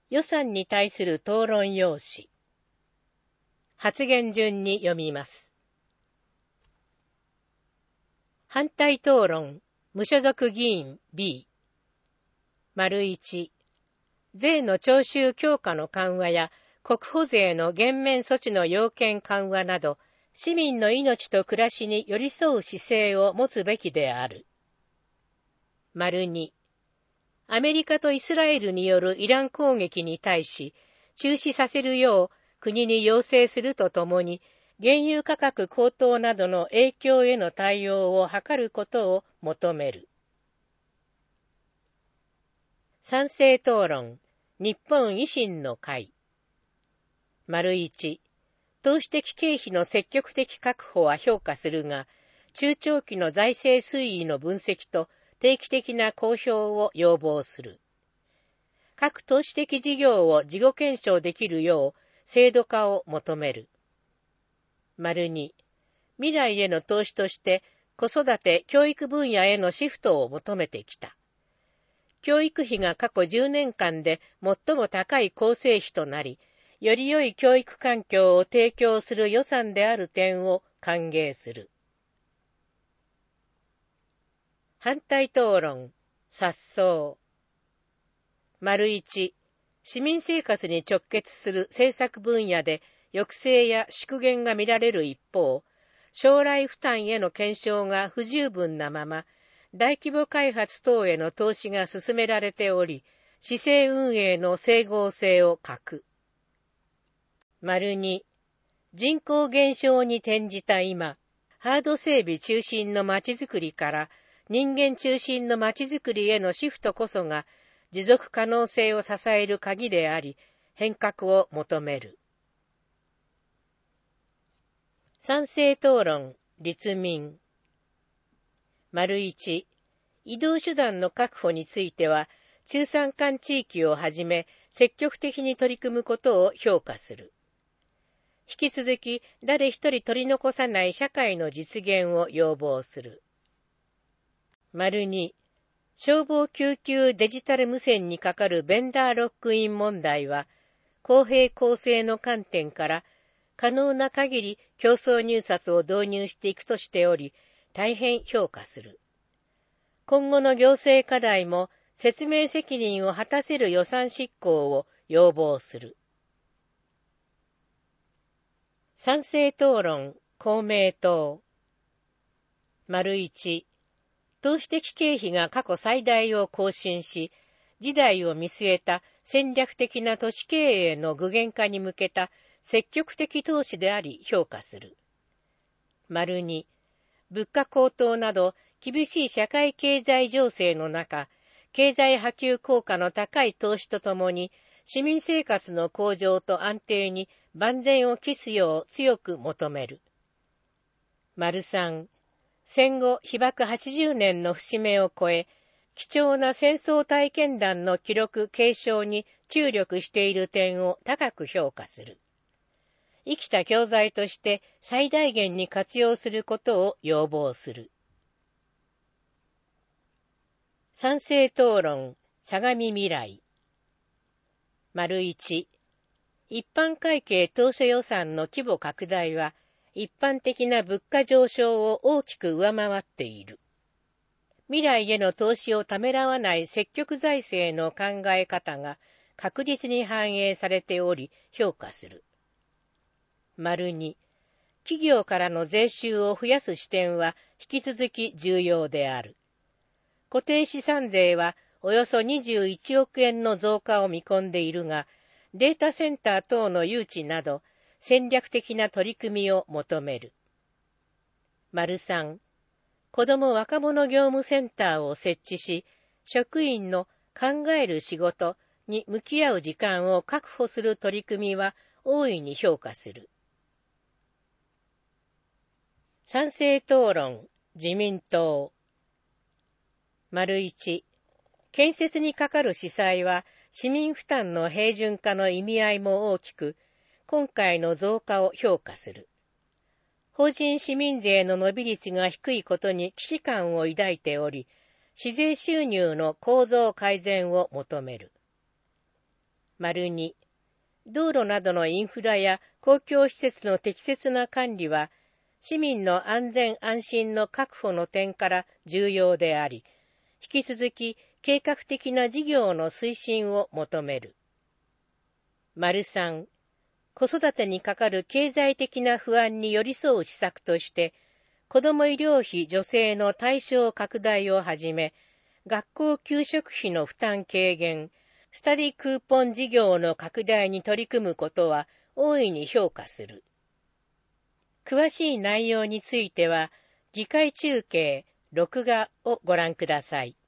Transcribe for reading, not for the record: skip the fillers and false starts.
予算に対する討論要旨。発言順に読みます。反対討論、無所属議員 B。1、税の徴収強化の緩和や国保税の減免措置の要件緩和など、市民の命と暮らしに寄り添う姿勢を持つべきである。2、アメリカとイスラエルによるイラン攻撃に対し、中止させるよう国に要請するとともに、原油価格高騰などの影響への対応を図ることを求める。賛成討論、日本維新の会。1、投資的経費の積極的確保は評価するが、中長期の財政推移の分析と定期的な公表を要望する。各投資的事業を事後検証できるよう制度化を求める。2、未来への投資として子育て・教育分野へのシフトを求めてきた。教育費が過去10年間で最も高い構成費となり、より良い教育環境を提供する予算である点を歓迎する。反対討論、殺走。1、市民生活に直結する政策分野で抑制や縮減が見られる一方、将来負担への検証が不十分なまま、大規模開発等への投資が進められており、市政運営の整合性を欠く。2、人口減少に転じた今、ハード整備中心のまちづくりから人間中心のまちづくりへのシフトこそが持続可能性を支える鍵であり、変革を求める。賛成討論、立民。1、移動手段の確保については、中山間地域をはじめ積極的に取り組むことを評価する。引き続き、誰一人取り残さない社会の実現を要望する。2、消防救急デジタル無線にかかるベンダーロックイン問題は、公平公正の観点から、可能な限り競争入札を導入していくとしており、大変評価する。今後の行政課題も説明責任を果たせる予算執行を要望する。賛成討論、公明党。1、投資的経費が過去最大を更新し、時代を見据えた戦略的な都市経営の具現化に向けた積極的投資であり評価する。2、物価高騰など厳しい社会経済情勢の中、経済波及効果の高い投資とともに、市民生活の向上と安定に万全を期すよう強く求める。3、戦後被爆80年の節目を超え、貴重な戦争体験談の記録継承に注力している点を高く評価する。生きた教材として最大限に活用することを要望する。賛成討論、相模未来。1、一般会計当初予算の規模拡大は、一般的な物価上昇を大きく上回っている。未来への投資をためらわない積極財政の考え方が確実に反映されており、評価する。2、企業からの税収を増やす視点は引き続き重要である。固定資産税はおよそ21億円の増加を見込んでいるが、データセンター等の誘致など戦略的な取り組みを求める。3、子ども若者業務センターを設置し、職員の考える仕事に向き合う時間を確保する取り組みは大いに評価する。賛成討論、自民党。1、建設にかかる司債は市民負担の平準化の意味合いも大きく、今回の増加を評価する。法人市民税の伸び率が低いことに危機感を抱いており、市税収入の構造改善を求める。 2、道路などのインフラや公共施設の適切な管理は、市民の安全安心の確保の点から重要であり、引き続き計画的な事業の推進を求める。3、子育てにかかる経済的な不安に寄り添う施策として、子ども医療費助成の対象拡大をはじめ、学校給食費の負担軽減、スタディクーポン事業の拡大に取り組むことは大いに評価する。詳しい内容については、議会中継、録画をご覧ください。